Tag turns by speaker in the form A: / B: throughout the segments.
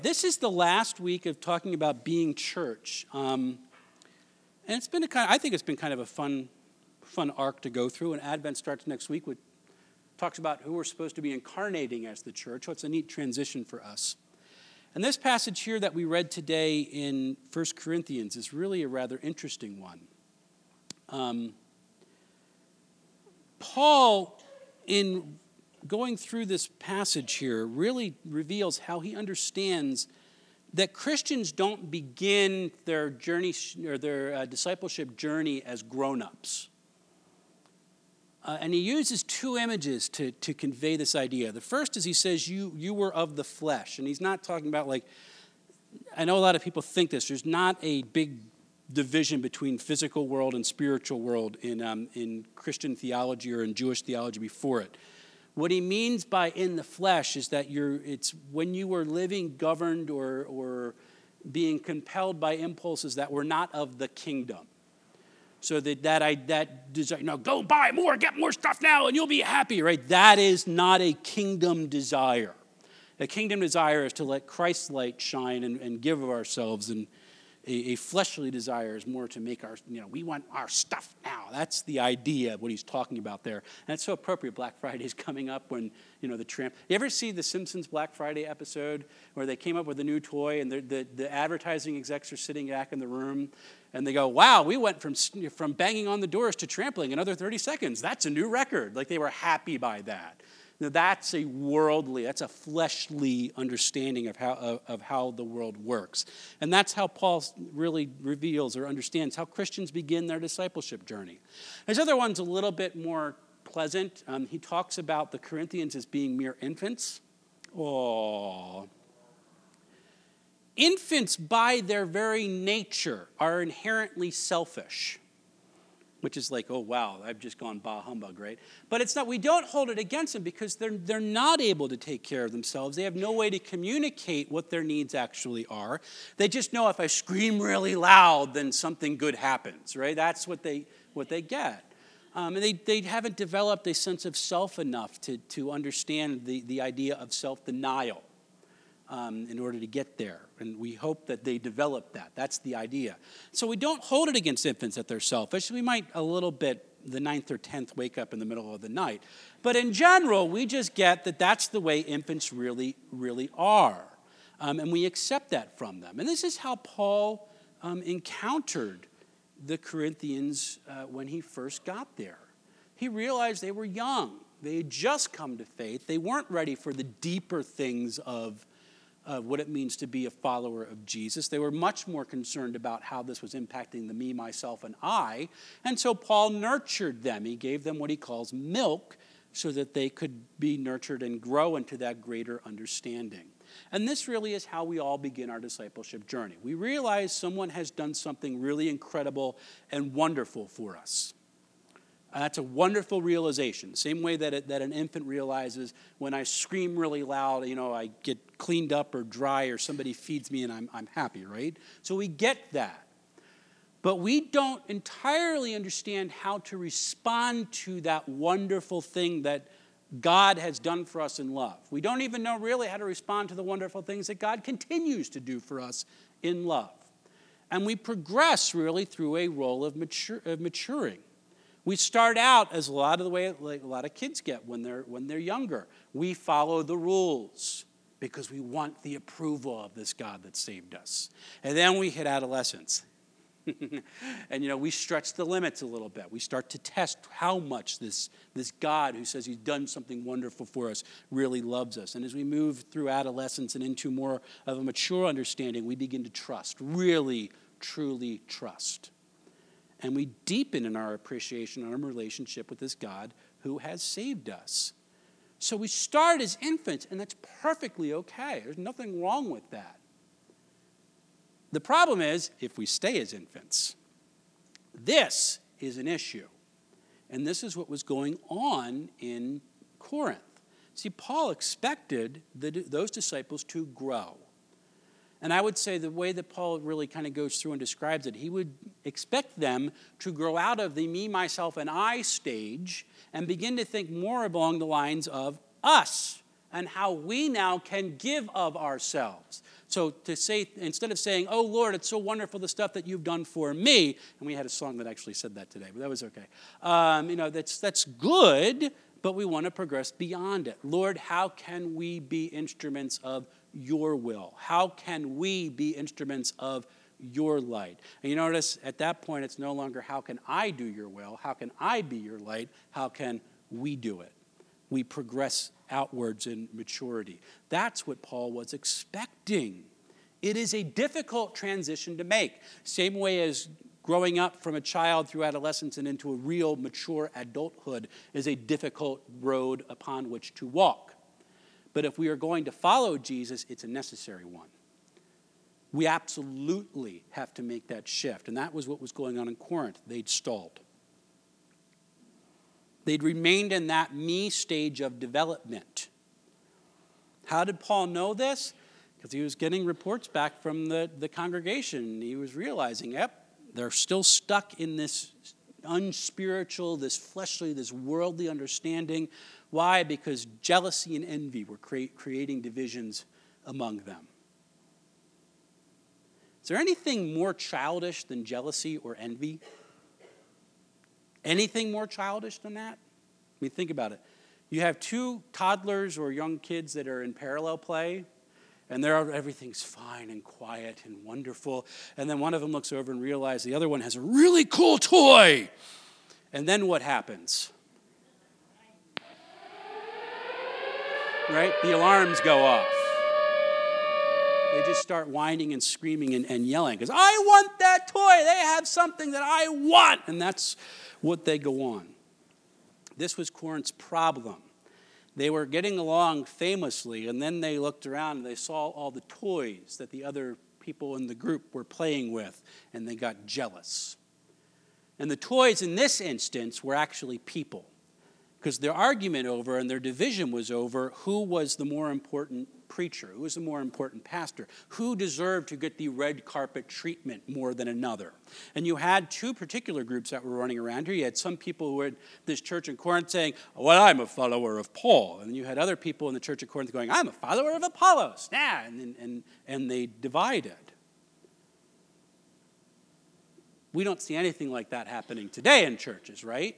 A: This is the last week of talking about being church, and it's been I think it's been kind of a fun arc to go through. And Advent starts next week, which talks about who we're supposed to be incarnating as the church. So it's a neat transition for us. And this passage here that we read today in 1 Corinthians is really a rather interesting one. Paul, in going through this passage here, really reveals how he understands that Christians don't begin their journey or their discipleship journey as grown-ups. And he uses two images to convey this idea. The first is he says, you were of the flesh. And he's not talking about I know a lot of people think this. There's not a big division between physical world and spiritual world in Christian theology or in Jewish theology before it. What he means by in the flesh is that it's when you were living governed or being compelled by impulses that were not of the kingdom. So that desire, go buy more, get more stuff now, and you'll be happy, right? That is not a kingdom desire. A kingdom desire is to let Christ's light shine and give of ourselves, and a fleshly desire is more to make we want our stuff now. That's the idea of what he's talking about there. And it's so appropriate. Black Friday is coming up when, the tramp. You ever see the Simpsons Black Friday episode where they came up with a new toy and the advertising execs are sitting back in the room and they go, wow, we went from banging on the doors to trampling another 30 seconds. That's a new record. They were happy by that. Now, that's a fleshly understanding of how the world works. And that's how Paul really reveals or understands how Christians begin their discipleship journey. His other one's a little bit more pleasant. He talks about the Corinthians as being mere infants. Oh. Infants, by their very nature, are inherently selfish. Which is oh, wow, I've just gone bah humbug, right? But it's not, we don't hold it against them because they're not able to take care of themselves. They have no way to communicate what their needs actually are. They just know if I scream really loud, then something good happens, right? That's what they get. And they haven't developed a sense of self enough to understand the idea of self-denial. In order to get there. And we hope that they develop that. That's the idea. So we don't hold it against infants that they're selfish. We might a little bit, the 9th or 10th, wake up in the middle of the night. But in general, we just get that that's the way infants really, really are. And we accept that from them. And this is how Paul encountered the Corinthians when he first got there. He realized they were young. They had just come to faith. They weren't ready for the deeper things of what it means to be a follower of Jesus. They were much more concerned about how this was impacting the me, myself, and I. And so Paul nurtured them. He gave them what he calls milk so that they could be nurtured and grow into that greater understanding. And this really is how we all begin our discipleship journey. We realize someone has done something really incredible and wonderful for us. That's a wonderful realization. Same way that an infant realizes when I scream really loud, I get cleaned up or dry or somebody feeds me and I'm happy, right? So we get that. But we don't entirely understand how to respond to that wonderful thing that God has done for us in love. We don't even know really how to respond to the wonderful things that God continues to do for us in love. And we progress really through a role of maturing. We start out as a lot of the way a lot of kids get when they're younger. We follow the rules because we want the approval of this God that saved us. And then we hit adolescence. And we stretch the limits a little bit. We start to test how much this God who says he's done something wonderful for us really loves us. And as we move through adolescence and into more of a mature understanding, we begin to trust, really, truly trust. And we deepen in our appreciation and our relationship with this God who has saved us. So we start as infants, and that's perfectly okay. There's nothing wrong with that. The problem is if we stay as infants. This is an issue. And this is what was going on in Corinth. See, Paul expected those disciples to grow. And I would say the way that Paul really kind of goes through and describes it, he would expect them to grow out of the me, myself, and I stage and begin to think more along the lines of us and how we now can give of ourselves. So to say, instead of saying, oh, Lord, it's so wonderful the stuff that you've done for me, and we had a song that actually said that today, but that was okay. That's good, but we want to progress beyond it. Lord, how can we be instruments of your will? How can we be instruments of your light? And you notice at that point, it's no longer how can I do your will? How can I be your light? How can we do it? We progress outwards in maturity. That's what Paul was expecting. It is a difficult transition to make. Same way as growing up from a child through adolescence and into a real mature adulthood is a difficult road upon which to walk. But if we are going to follow Jesus, it's a necessary one. We absolutely have to make that shift. And that was what was going on in Corinth. They'd stalled. They'd remained in that me stage of development. How did Paul know this? Because he was getting reports back from the congregation. He was realizing, they're still stuck in this unspiritual, this fleshly, this worldly understanding. Why? Because jealousy and envy were creating divisions among them. Is there anything more childish than jealousy or envy? Anything more childish than that? I mean, think about it. You have two toddlers or young kids that are in parallel play, and everything's fine and quiet and wonderful. And then one of them looks over and realizes the other one has a really cool toy. And then what happens? Right? The alarms go off. They just start whining and screaming and yelling because I want that toy. They have something that I want. And that's what they go on. This was Corinth's problem. They were getting along famously, and then they looked around and they saw all the toys that the other people in the group were playing with, and they got jealous. And the toys in this instance were actually people, because their argument over and their division was over who was the more important preacher, who was the more important pastor, who deserved to get the red carpet treatment more than another. And you had two particular groups that were running around here. You had some people who were at this church in Corinth saying, well, I'm a follower of Paul. And you had other people in the church of Corinth going, I'm a follower of Apollos. Yeah, and they divided. We don't see anything like that happening today in churches, right?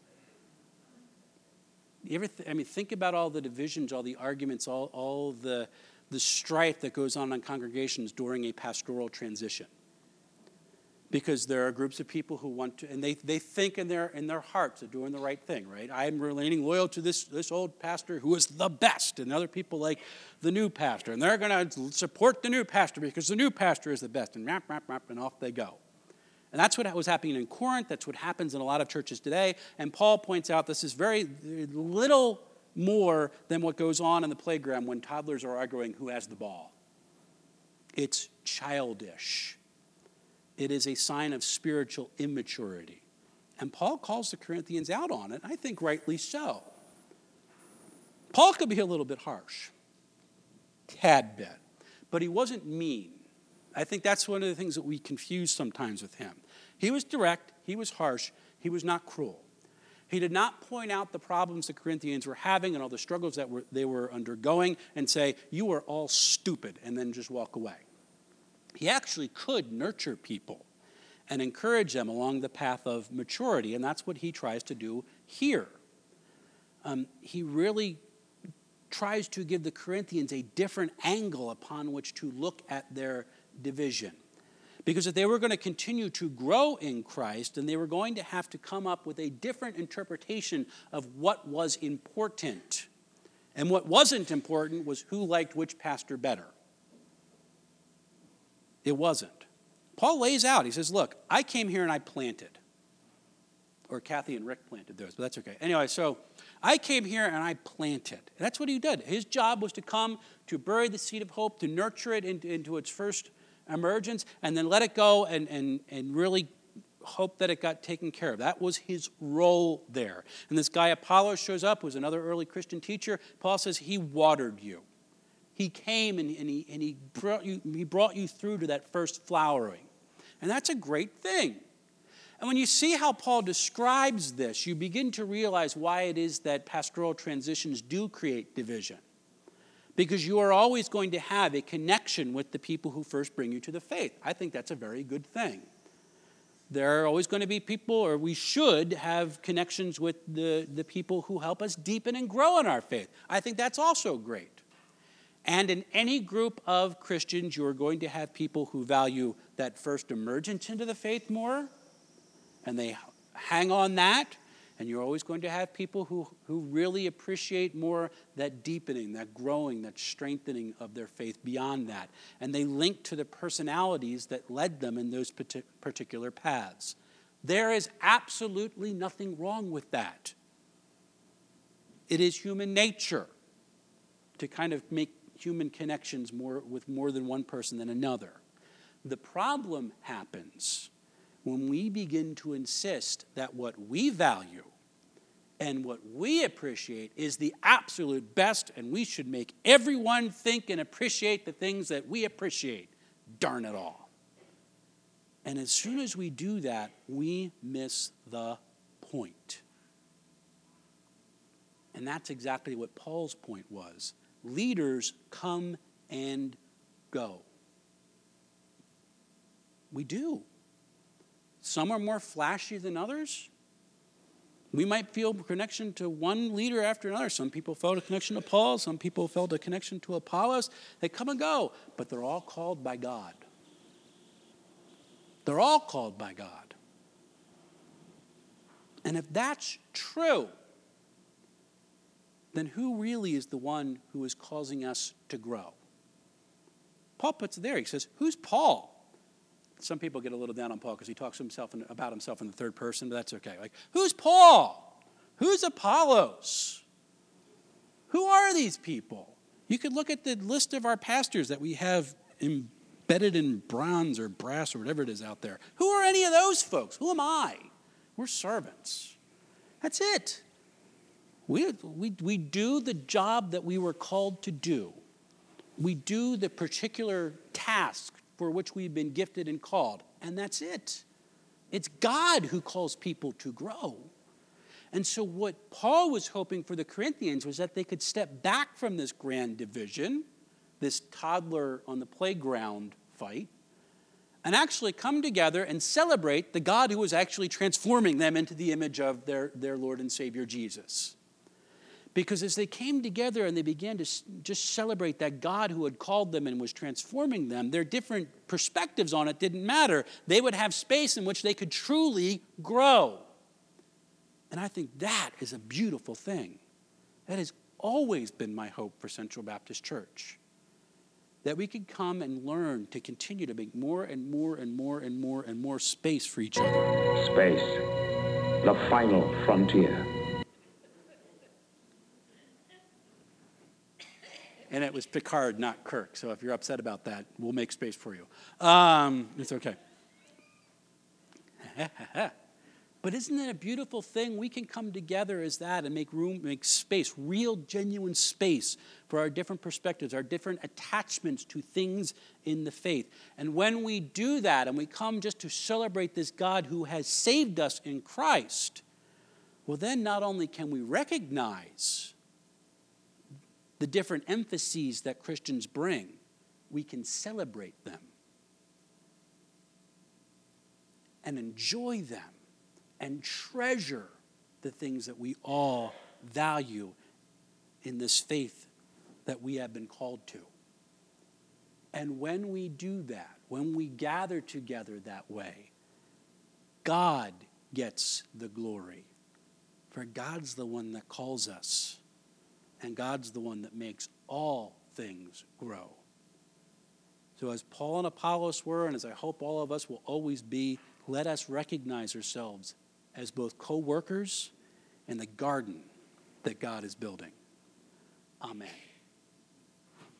A: Think about all the divisions, all the arguments, all the strife that goes on in congregations during a pastoral transition. Because there are groups of people who want to, and they think in their hearts they're doing the right thing, right? I'm remaining loyal to this old pastor who is the best, and other people like the new pastor, and they're going to support the new pastor because the new pastor is the best, and and off they go. And that's what was happening in Corinth. That's what happens in a lot of churches today. And Paul points out this is very little more than what goes on in the playground when toddlers are arguing who has the ball. It's childish. It is a sign of spiritual immaturity. And Paul calls the Corinthians out on it, I think rightly so. Paul could be a little bit harsh, tad bit, but he wasn't mean. I think that's one of the things that we confuse sometimes with him. He was direct, he was harsh, he was not cruel. He did not point out the problems the Corinthians were having and all the struggles that they were undergoing and say, you are all stupid, and then just walk away. He actually could nurture people and encourage them along the path of maturity, and that's what he tries to do here. He really tries to give the Corinthians a different angle upon which to look at their division. Because if they were going to continue to grow in Christ, then they were going to have to come up with a different interpretation of what was important. And what wasn't important was who liked which pastor better. It wasn't. Paul lays out, he says, look, I came here and I planted. Or Kathy and Rick planted theirs, but that's okay. Anyway, so I came here and I planted. That's what he did. His job was to come to bury the seed of hope, to nurture it into its first emergence, and then let it go and really hope that it got taken care of. That was his role there. And this guy Apollos shows up, who's another early Christian teacher. Paul says he watered you. He came and he brought you through to that first flowering. And that's a great thing. And when you see how Paul describes this, you begin to realize why it is that pastoral transitions do create division. because you are always going to have a connection with the people who first bring you to the faith. I think that's a very good thing. There are always going to be people, or we should have connections with the people who help us deepen and grow in our faith. I think that's also great. And in any group of Christians, you're going to have people who value that first emergence into the faith more, and they hang on that. And you're always going to have people who really appreciate more that deepening, that growing, that strengthening of their faith beyond that. And they link to the personalities that led them in those particular paths. There is absolutely nothing wrong with that. It is human nature to kind of make human connections with more than one person than another. The problem happens when we begin to insist that what we value and what we appreciate is the absolute best, and we should make everyone think and appreciate the things that we appreciate. Darn it all. And as soon as we do that, we miss the point. And that's exactly what Paul's point was. Leaders come and go. We do. Some are more flashy than others. We might feel a connection to one leader after another. Some people felt a connection to Paul. Some people felt a connection to Apollos. They come and go, but they're all called by God. They're all called by God. And if that's true, then who really is the one who is causing us to grow? Paul puts it there. He says, who's Paul? Some people get a little down on Paul because he talks about himself in the third person, but that's okay. Like, who's Paul? Who's Apollos? Who are these people? You could look at the list of our pastors that we have embedded in bronze or brass or whatever it is out there. Who are any of those folks? Who am I? We're servants. That's it. We do the job that we were called to do. We do the particular task for which we've been gifted and called, and that's it. It's God who calls people to grow. And so what Paul was hoping for the Corinthians was that they could step back from this grand division, this toddler on the playground fight, and actually come together and celebrate the God who was actually transforming them into the image of their Lord and Savior Jesus. Because as they came together and they began to just celebrate that God who had called them and was transforming them, their different perspectives on it didn't matter. They would have space in which they could truly grow. And I think that is a beautiful thing. That has always been my hope for Central Baptist Church. That we could come and learn to continue to make more and more and more and more and more space for each other.
B: Space, the final frontier.
A: And it was Picard, not Kirk. So if you're upset about that, we'll make space for you. It's okay. But isn't it a beautiful thing? We can come together as that and make room, make space, real, genuine space for our different perspectives, our different attachments to things in the faith. And when we do that and we come just to celebrate this God who has saved us in Christ, well, then not only can we recognize the different emphases that Christians bring, we can celebrate them and enjoy them and treasure the things that we all value in this faith that we have been called to. And when we do that, when we gather together that way, God gets the glory. For God's the one that calls us. And God's the one that makes all things grow. So as Paul and Apollos were, and as I hope all of us will always be, let us recognize ourselves as both co-workers in the garden that God is building. Amen.